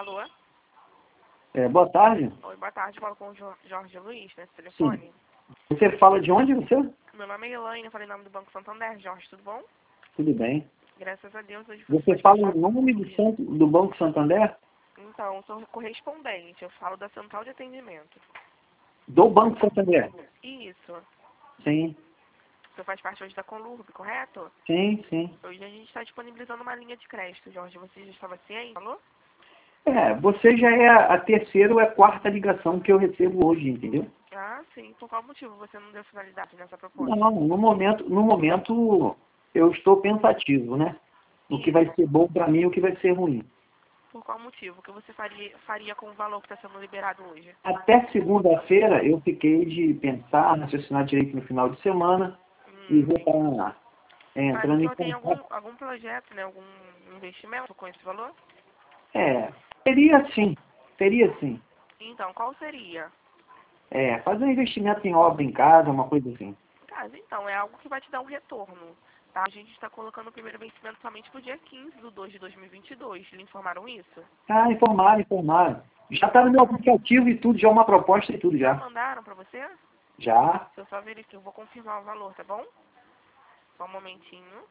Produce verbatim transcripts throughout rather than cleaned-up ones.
Alô? É, boa tarde. Oi, boa tarde. Falo com o Jo- Jorge Luiz, nesse Sim. telefone. Você fala de onde, você? Meu nome é Elaine, eu falei em nome do Banco Santander. Jorge, tudo bom? Tudo bem. Graças a Deus, hoje Você faz fala parte em nome do, dia. Santo, do Banco Santander? Então, eu sou correspondente. Eu falo da Central de Atendimento. Do Banco Santander? Isso. Sim, Você faz parte hoje da Conlurb, correto? sim, sim. Hoje a gente está disponibilizando uma linha de crédito, Jorge. Você já estava ciente? Alô? É, você já é a terceira ou a quarta ligação que eu recebo hoje, entendeu? Ah, sim. Por qual motivo você não deu finalidade nessa proposta? Não, no momento, no momento eu estou pensativo, né? O que vai ser bom para mim e o que vai ser ruim. Por qual motivo? O que você faria, faria com o valor que está sendo liberado hoje? Até segunda-feira eu fiquei de pensar, raciocinar direito no final de semana e Hum, vou estar é, Mas o entrando em senhor tem algum, contato. algum projeto, né? Algum investimento com esse valor? É, teria sim, teria sim. Então, qual seria? É, fazer um investimento em obra em casa, uma coisa assim. Caso, então, é algo que vai te dar um retorno. Tá? A gente está colocando o primeiro vencimento somente para o dia quinze de dois de dois mil e vinte e dois. Lhe informaram isso? Ah, informaram, informaram. Já está no meu aplicativo e tudo, já é uma proposta e tudo Já já. mandaram para você? Já, Se eu só verificar, eu vou confirmar o valor, tá bom? Só um momentinho.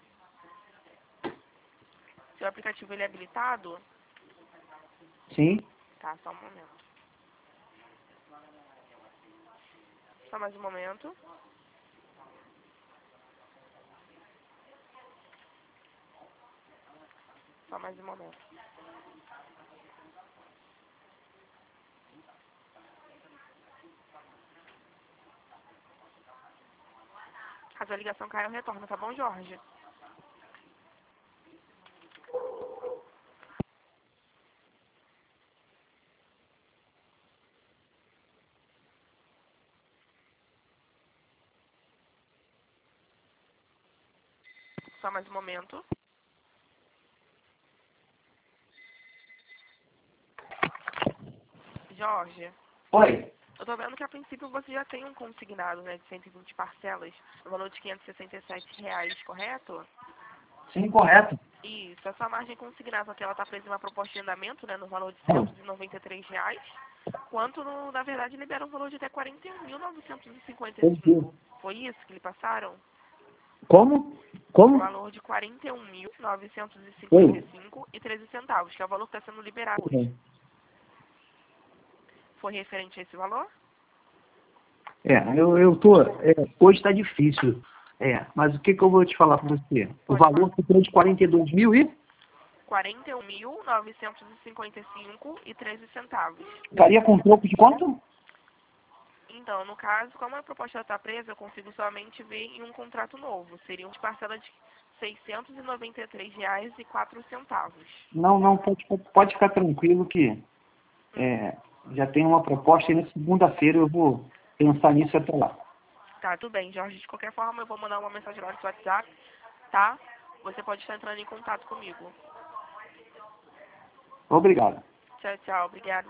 Seu aplicativo ele é habilitado? sim. Tá, só um momento. Só mais um momento. Só mais um momento. Caso a ligação caia, eu retorno, tá bom, Jorge? Só mais um momento. Jorge, Oi, eu tô vendo que a princípio você já tem um consignado, né, de cento e vinte parcelas, no valor de quinhentos e sessenta e sete reais, correto? sim, correto. Isso, essa margem consignada aqui, ela tá presa em uma proposta de andamento, né, no valor de cento e noventa e três reais, quanto, no, na verdade, libera um valor de até quarenta e um mil novecentos e cinquenta e Entendi. cinco. Foi isso que lhe passaram? Como? O Como? valor de quarenta e um mil novecentos e cinquenta e Oi. cinco e treze centavos, que é o valor que está sendo liberado hoje. Sim. Foi referente a esse valor? É, eu, eu tô. É, hoje está difícil. É, mas o que, que eu vou te falar para você? O Pode falar. valor ficou de quarenta e dois mil e quarenta e um mil novecentos e cinquenta e cinco e treze centavos. ficaria com troco de quanto? Então, no caso, como a proposta está presa, eu consigo somente ver em um contrato novo. Seriam de parcela de seiscentos e noventa e três reais e quatro centavos. Não, não, pode, pode ficar tranquilo que é, já tem uma proposta e na segunda-feira eu vou pensar nisso até lá. Tá, tudo bem, Jorge. De qualquer forma, eu vou mandar uma mensagem lá no seu WhatsApp, tá? Você pode estar entrando em contato comigo. Obrigado. Tchau, tchau. Obrigada.